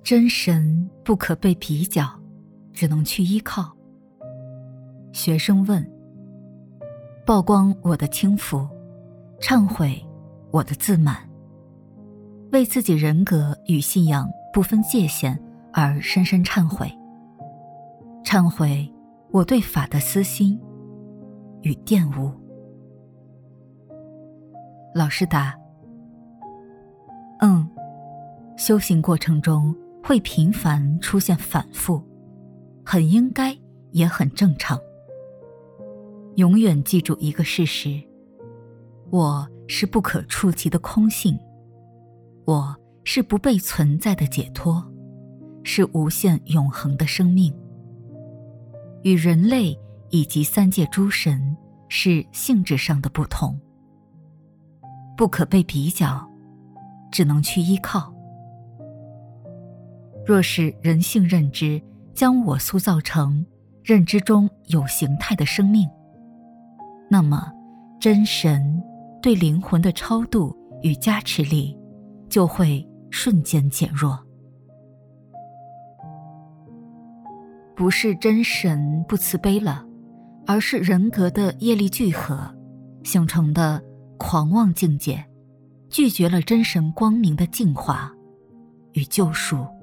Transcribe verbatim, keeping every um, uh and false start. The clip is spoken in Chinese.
真神不可被比较，只能去依靠。学生问：曝光我的轻浮，忏悔我的自满，为自己人格与信仰不分界限而深深忏悔，忏悔我对法的私心与玷污。老师答：嗯，修行过程中会频繁出现反复，很应该也很正常。永远记住一个事实，我是不可触及的空性，我是不被存在的解脱，是无限永恒的生命，与人类以及三界诸神是性质上的不同，不可被比较，只能去依靠。若是人性认知将我塑造成认知中有形态的生命，那么真神对灵魂的超度与加持力就会瞬间减弱。不是真神不慈悲了，而是人格的业力聚合形成的狂妄境界，拒绝了真神光明的净化与救赎。